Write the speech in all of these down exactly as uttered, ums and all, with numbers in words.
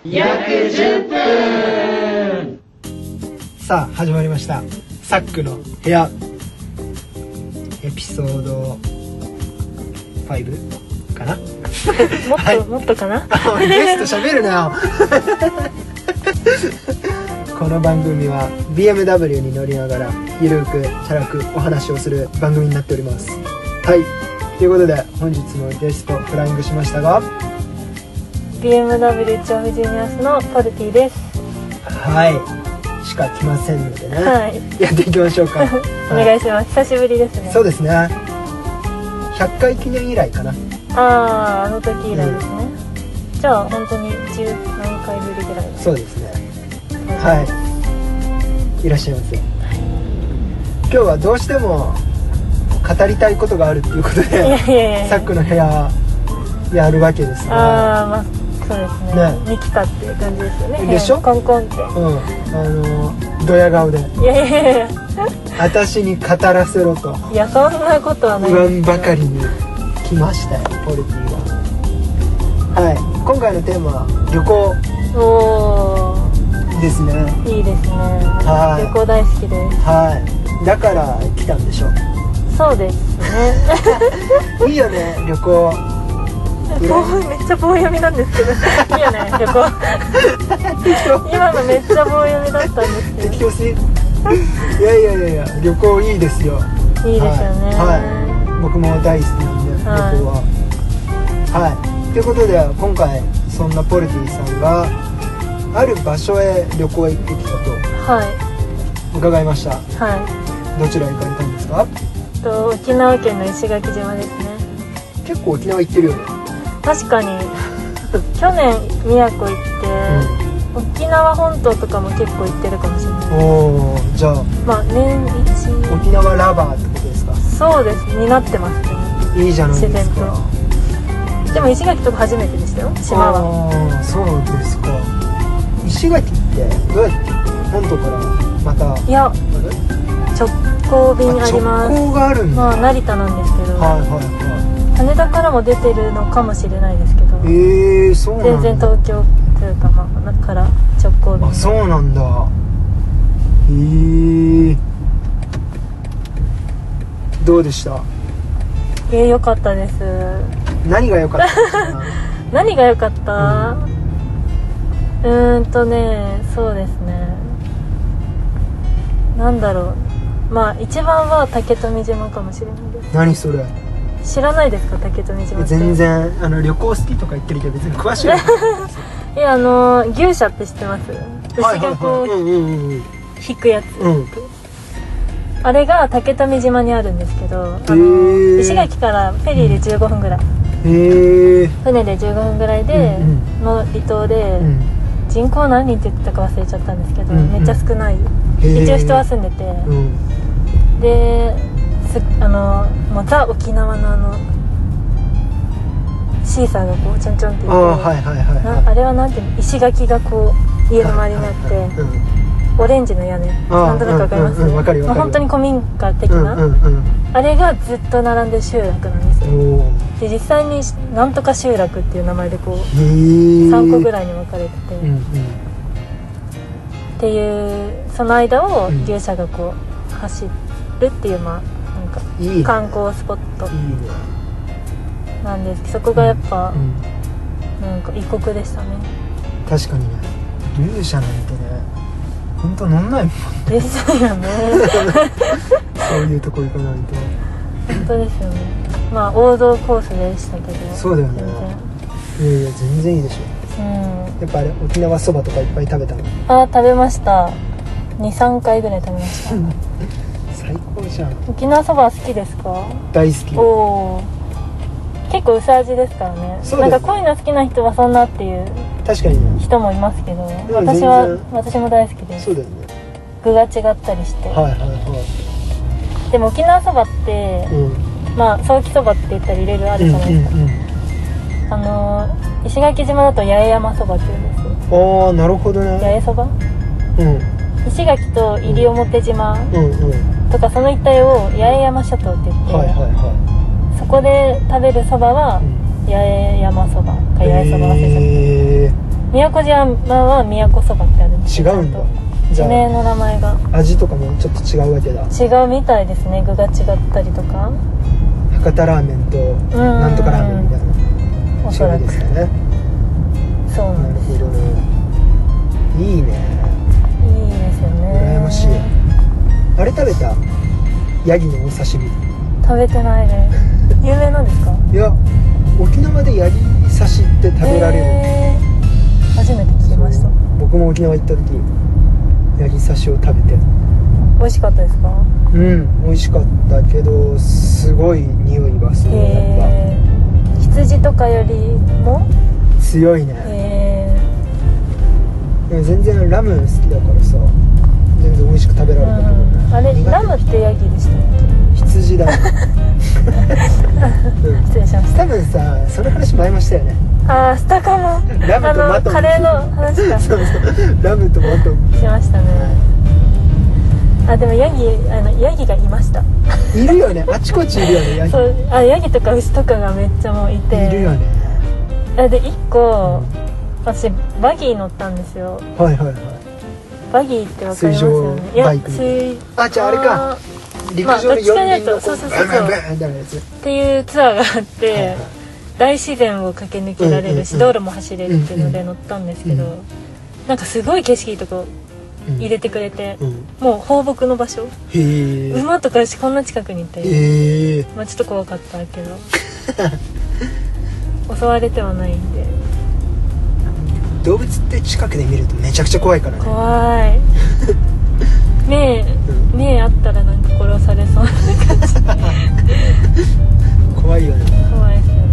約じゅっぷん。 さあ始まりました、サックの部屋エピソードごかなもっと、はい、もっとかな。 ゲスト喋るなよこの番組は ビーエムダブリュー に乗りながらゆるくチャラくお話をする番組になっております。はい、ということで本日のゲストフライングしましたがビーエムダブリュー 調布ジュニアスのポルティです。 はいしか来ませんのでね、 はい、 やっていきましょうかお願いします、はい、久しぶりですね。 そうですね、ひゃっかい記念以来かな。 ああ、あの時以来ですね、うん、じゃあ本当にじゅうなんかいぶりぐらい。 そうですね、はい、いらっしゃいませ、はい、今日はどうしても語りたいことがあるっていうことで、いやいやいやサックの部屋やるわけですね。 ああ、まあそうですね、ね、に来たっていう感じですよね。 でしょ、 コンコンって、うん、 あのドヤ顔で、いやいやいや私に語らせろと、 いやそんなことはない言わんばかりに来ましたよ、ポルティは。はい、今回のテーマは旅行。おーですね。 いいですね、 はい、 旅行大好きです。はい、 だから来たんでしょう。 そうですねいいよね、旅行。 めっちゃ棒読みなんですけどいいよね、旅行今のめっちゃ棒読みだったんですけど。 適当すぎ。いやいやいやいや、旅行いいですよ。 いいですよね、 はいはい、僕も大好きなんで、はい、旅行は。はい、ということで今回そんなポルティさんがある場所へ旅行へ行ってきたと、はい、伺いました。はい、どちらへ行かれたんですか？ と沖縄県の石垣島ですね。 結構沖縄行ってるよね。確かに去年宮古行って、うん、沖縄本島とかも結構行ってるかもしれない。 おー、じゃあまあ年一沖縄ラバーってことですか？ そうです、になってますね。 いいじゃないですか。 でも石垣とか初めてでしたよ、島は。 ああ、そうですか。石垣ってどうやって本島からまた？いや、 直行便あります。 直行があるんだ。 まあ成田なんですけど、はいはいはい、羽田からも出てるのかもしれないですけど、 えー、そうなんだ。 全然東京というか、まあ、から直行便。 あ、そうなんだ。へえー、どうでした？ えー、よかったです。 何が良かったですか？ 何が良かった、うん、うーんとね、そうですね、なんだろう、まあ一番は竹富島かもしれないです。 何それ？ 知らないですか、竹富島って。 全然、あの旅行好きとか言ってるけど別に詳しいいや、あの牛舎って知ってます？牛がこう引くやつ、うん、あれが竹富島にあるんですけど、あの石垣からフェリーでじゅうごふんぐらい、へ船でじゅうごふんぐらいで、うんうん、の離島で、うん、人口何人って言ってたか忘れちゃったんですけど、うんうん、めっちゃ少ない、一応人は住んでて、うん、ですあのもうザ沖縄のあのシーサーがこうちょんちょんっていう、あ、はいはいはいはい、あれはなんていうの、石垣がこう家の周りにあって、はいはいはい、うん、オレンジの屋根、なんとなくわかります？うんうんうん、わかるよわかるよ。本当に古民家的な、うんうんうん、あれがずっと並んでる集落なんですよ。で実際になんとか集落っていう名前でこうさんこぐらいに分かれてて、うんうん、っていうその間を牛舎がこう走るっていう、まあなんか観光スポットなんですけど、そこがやっぱ、うんうん、なんか異国でしたね。 確かにね、牛舎なんてね本当乗んないもんですよねそういうとこ行かないと。 本当ですよね。まあ王道コースでしたけど。 そうだよね。いやいや全然いいでしょ、うん、やっぱあれ沖縄そばとかいっぱい食べたの？ あ、食べました。 にさんかいぐらい食べました最高じゃん。 沖縄そば好きですか？ 大好き。おー、結構薄味ですからね。なんかこういうの好きな人はそんなっていう確かに、ね、 人もいますけど、私は私も大好きです。 そうだよね、 具が違ったりして、はいはいはい、でも沖縄そばって、うん、まあソーキそばって言ったりいろいろあるじゃないですか、うんうんうん、あの石垣島だと八重山そばって言うんですよ。 ああ、なるほどね。 八重そば、うん、石垣と西表島とかその一帯を八重山諸島って言って、はいはいはい、そこで食べるそばは八重山そばか八重そば忘れちゃった、 宮古島は宮古そばってあるんです違うんだ。 地名の名前が味とかもちょっと違うわけだ。 違うみたいですね。具が違ったりとか、 博多ラーメンとなんとかラーメンみたいなおそらく違いですかね。 そうななんるですよ。 ほどね。いいね。 いいですよね。 羨ましい。あれ食べた？ヤギのお刺身。 食べてないです。有名なんですか？ いや、沖縄でヤギ刺しって食べられる。 えー、初めて聞きました。 僕も沖縄行った時ヤギ刺しを食べて、 美味しかったですか？ うん美味しかったけどすごい匂いがする。やっえー、羊とかよりもぱ強いね。 えでも全然ラム好きだからさ、全然美味しく食べられたけど、 ー、あれ苦手ラムってヤギでしたっ羊だよ、 け？ うん、 失礼しまし多分さその話前もしたよね。 た。ああ、したかも。 ラムとマトンあのカレーの話かそうそうラムとマトンしましたね。あ、でもヤギ、あのヤギがいました。 いるよね。あちこちいるよねヤギ。 そう、あ、ヤギとか牛とかがめっちゃもういて、 いるよね。 あでいっこ私バギー乗ったんですよ。 はいはいはい。 バギーってわかりますよね。 水上バイク水あ、じゃああれかあ陸上で四輪のそうそうそうそうバンバンバンみたいなやつ。 っていうツアーがあって、 はいはい大自然を駆け抜けられるし、 うんうんうん道路も走れるっていうので乗ったんですけど、 うんなんかすごい景色いいとこうん入れてくれて、 うん、 もう放牧の場所、 へえ。 馬とか牛こんな近くにいて、 へえ。 まあちょっと怖かったけど襲われてはないんで。 動物って近くで見るとめちゃくちゃ怖いからね。 怖い目うん目あったらなんか殺されそうな感じ怖いよね。 怖いですよね。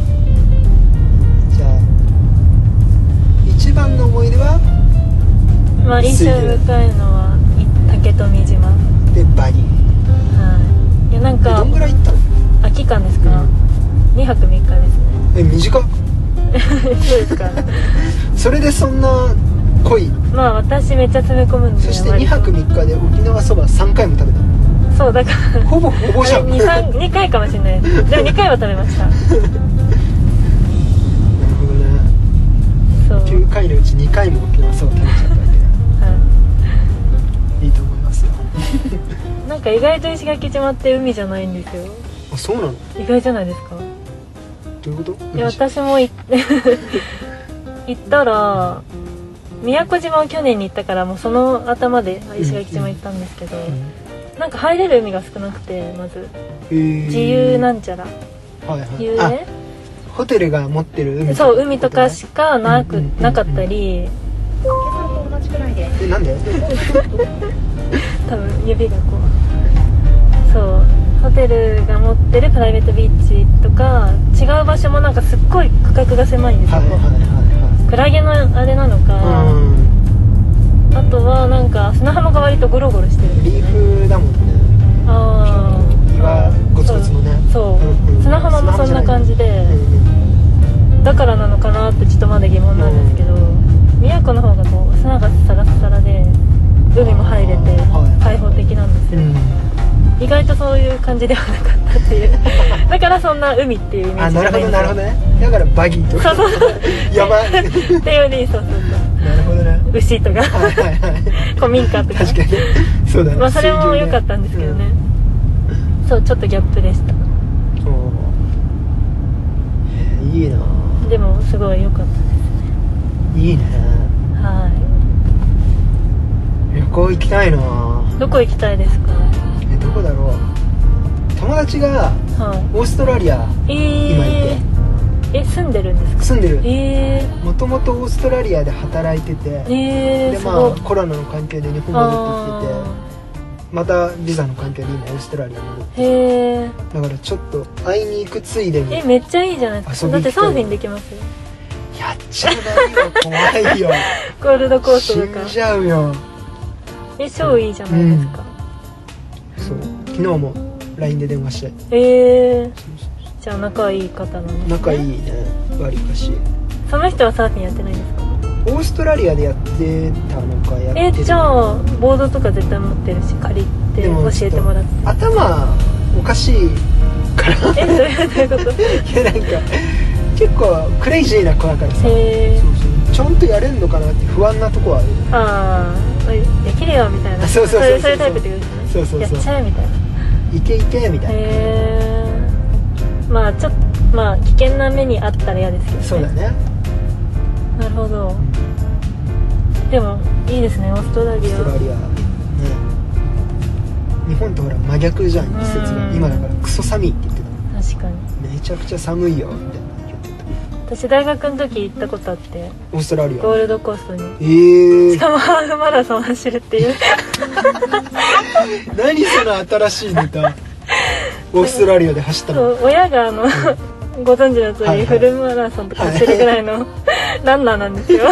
じゃあ一番の思い出はまあ印象深いのはい竹富島。 でバギー。 はい。いやなんかえどんぐらい行ったの？ あ期間ですか？ うんにはくみっかですね。 え短っ。 そうですか。 それでそんな濃い。 まあ私めっちゃ詰め込むんで。 そしてにはくみっかで沖縄そばさんかいも食べたの。 そうだからほぼほぼじゃん。 にかいかもしれないです。でもにかいは食べました。 なるほどね。 そう。 きゅうかいのうちにかいも沖縄そば食べちゃったわけだ。 はいいと思いますよ。 い。なんか意外と石垣島って海じゃないんですよ。 あ、そうなの？ 意外じゃないですか？ どういうこと？ いや私も行って行ったら宮古島を去年に行ったからもうその頭で石垣島行ったんですけど、 うん、 なんか入れる海が少なくて、まずえー、 自由なんちゃらはいはい、 遊泳、 ホテルが持ってる海そう海とかしかなく、 うんうんうんうんなかったり、 えなんで多分指がこうそうホテルが持ってるプライベートビーチとか違う場所もなんかすっごい区画が狭いんですよ、 はいはいはいクラゲのあれなのか、 はい、 あとはなんか砂浜が割とゴロゴロしてるんですリよね。 ーフだもんね。 あー岩ゴツゴツのね。 そう、 うんうん、 砂浜もそんな感じで、 うんうん、 だからなのかなってちょっとまだ疑問なんですけど、宮古の方がこう砂がサラッサラで海も入れてはい開放的なんですよ、 うん、 意外とそういう感じではなかったっていうだからそんな海っていうイメーあ、 ジじゃなるほどなるほどないんですよ。 ね。だからバギーとかそうそう山っていうね、そうそうなるほどね。 そう牛とかはいはいはい古民家とか確かにそうだね。 まあそれも良かったんですけどね、うん、そうちょっとギャップでした。 そう、えー、いいな。 でもすごい良かったですね。 いいね。 は旅行行きたいな。 い。どこ行きたいですか？ え、どこだろう。友達がはオーストラリア、 い。えー、 今いてえ住んでるんですか？ 住んでる。 えもともとオーストラリアで働いてて、 ー、えー、 でますごいあコロナの関係で日本戻ってきてて、またビザの関係で今オーストラリアに戻ってへえ。 だからちょっと会いに行くついでにえめっちゃいいじゃないですか。 遊び行きたいだってサーフィンできますよ。 やっちゃうよ。怖いよ。 ゴールドコーストとか死んじゃうよ。 え超いいじゃないですか、 そう昨日も ライン で電話して、 えー、じゃあ仲いい方なんですね。 仲いいね、わりかし。 その人はサーフィンやってないんですか？ オーストラリアでやってたのかやってるえじゃあボードとか絶対持ってるし借りてでも教えてもらって頭おかしいからえどういうこと？ いやなんか結構クレイジーな子だからさ、 へーそうそうちゃんとやれんのかなって不安なとこはある。 ああできるよみたいな、 そうそうそうそうそういうタイプってことですね。 そうそうそうやっちゃえみたいな。 いけいけみたいな。 へえ。まあちょっとまあ危険な目にあったら嫌ですけどね。 そうだね。 なるほど。でもいいですね、オーストラリア。 オーストラリアね。日本とほら真逆じゃん、季節が。今だからクソ寒いって言ってた。 確かにめちゃくちゃ寒いよみたいな言ってた。 私大学の時行ったことあって、 オーストラリアゴールドコーストに。 えー、 しかもハーフマラソン走るっていう何その新しいネタ。オーストラリアで走ったその。 う親があの、うん、ご存知の通り、 はいはい、 フルマラソンとか走るぐらいの、はい、ランナーなんですよ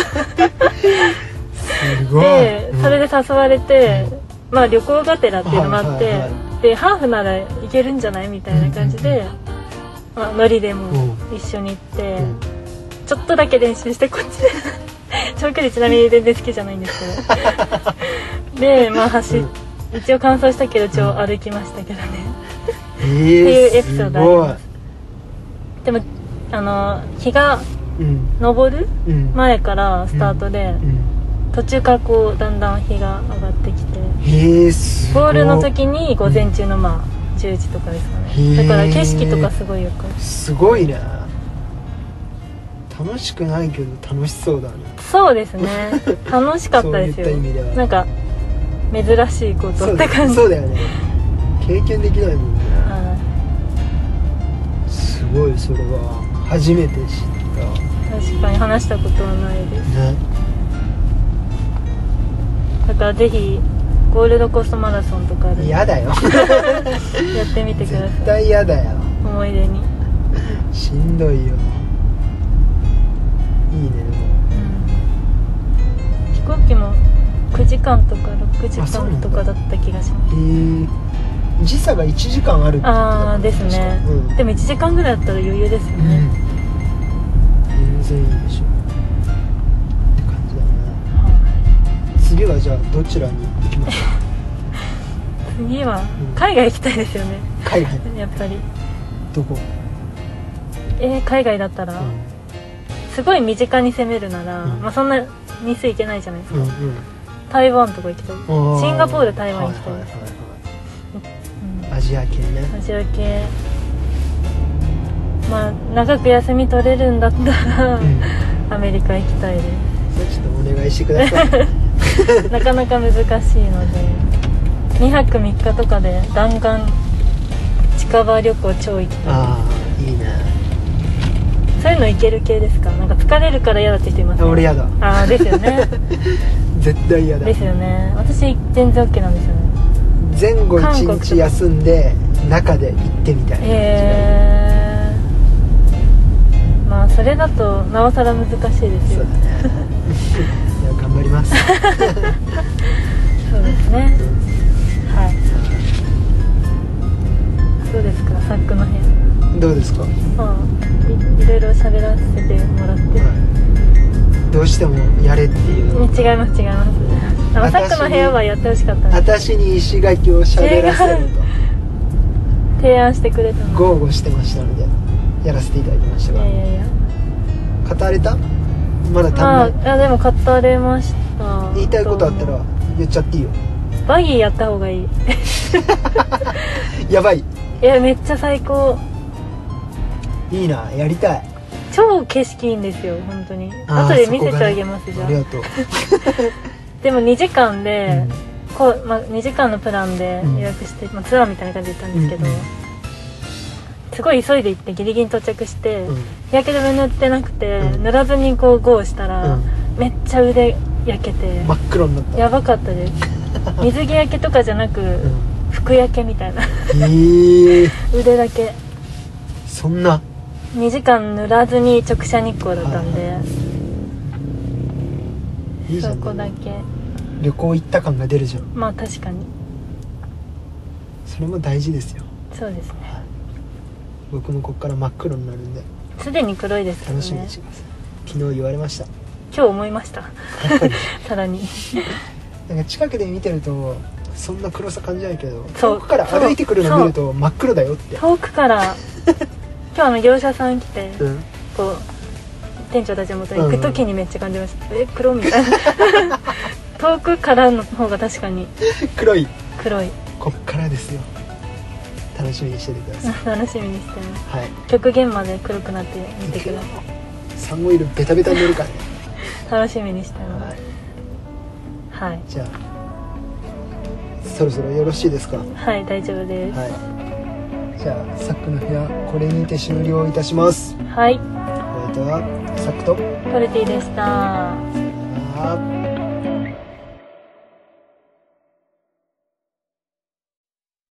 すごい。 で、 うん、 それで誘われて、まあ旅行がてらっていうのもあって、はいはいはい、でハーフならいけるんじゃないみたいな感じで、うんうんうん、まあ、ノリでも一緒に行って、うん、ちょっとだけ練習してこっちで長距離ちなみに全然好きじゃないんですけどでまあ走っ、うん、一応完走したけど一応歩きましたけどね、うん、っていうエピソードあります。でもあの日が昇る前からスタートで、うんうん、途中からこうだんだん日が上がってきて、 へー、すごい。 ゴールの時に午前中のまあじゅうじとかですかね。だから景色とかすごいよく。 すごいね。楽しくないけど楽しそうだね。 そうですね。楽しかったですよ。そういった意味ではなんか珍しいことって感じ。 そうだよね。経験できないもんね。はい。すごい、それは初めて知った。 確かに話したことはないです。ね。だからぜひゴールドコーストマラソンとかで嫌だよやってみてください。 絶対嫌だよ。 思い出に。 しんどいよ。いいね。でも、 うん、飛行機もくじかんとかろくじかんとかだった気がします。 へえ。時差がいちじかんあるって言ってた。 ああですね、うん、でもいちじかんぐらいだったら余裕ですよね、うん、 全然いいでしょって感じだね、はあ、次はじゃあどちらに行きますか次は海外行きたいですよね、 うん、海外やっぱりどこ？ えー、海外だったら、うん、すごい身近に攻めるなら、うん、まあそんな日数行けないじゃないですか、うんうん、台湾とか行きたい。シンガポール、台湾行きたいです、はいはいはい、 アジア系ね。 アジア系。まあ長く休み取れるんだったら、うん、アメリカ行きたいです。 ちょっとお願いしてくださいなかなか難しいのでにはくみっかとかで弾丸近場旅行超行きたいです。ああ、いいね。 そういうの行ける系ですか？なんか疲れるから嫌だって人いますね。 俺嫌だ。 ああですよね絶対嫌だ。 ですよね。私全然 OK なんですよね。 前後いちにち休んで中で行ってみたいな。へえー、まあそれだとなおさら難しいですよ。 そうだねいや頑張りますそうですね、うん、はい。どうですか、サックの部屋。 どうですか？ ああ、い, いろいろ喋らせてもらって、 はい、どうしてもやれっていうの。 違います違います。サックの部屋はやってほしかったんです。 私に石垣を喋らせると提案してくれたの。 豪語してましたのでやらせていただきましたが。いやいやいや、語れた？まだ足んない。 まあ、いやでも語れました。 言いたいことあったら言っちゃっていいよ。 バギーやった方がいいやばい。 いやめっちゃ最高。 いいな、やりたい。 超景色いいんですよ本当に。後で見せてあげます、ね、じゃあ。 ありがとうでもにじかんで、うん、こう、まあ、にじかんのプランで予約して、うん、まあ、ツアーみたいな感じで行ったんですけど、うんうん、すごい急いで行ってギリギリに到着して、うん、日焼け止め塗ってなくて、うん、塗らずにこうゴーしたら、うん、めっちゃ腕焼けて真っ黒になった。 やばかったです水着焼けとかじゃなく、うん、服焼けみたいなへー腕だけ。 そんなにじかん塗らずに直射日光だったんで、はい、いいじゃん。そこだけ旅行行った感が出るじゃん。 まあ確かにそれも大事ですよ。 そうですね、はい、 僕もここから真っ黒になるんで。 すでに黒いですけどね。 楽しみにしてください。昨日言われました。 今日思いましたさらになんか近くで見てるとそんな黒さ感じないけど、遠くから歩いてくるの見ると真っ黒だよって。 遠くから今日あの業者さん来て、うん、こう店長たちの元に行く時にめっちゃ感じました、うん、え黒みたいな遠くからの方が確かに黒い黒い。 こっからですよ。楽しみにしててください。 楽しみにしてます。 はい、 極限まで黒くなってみてください。 サンオイルベタベタに塗るからね楽しみにしてます。はい、はい、 じゃあそろそろよろしいですか？ はい、大丈夫です。 はい、じゃあサックの部屋これにて終了いたします。 はい、 お相手はサックとトルティでした。 さよなら。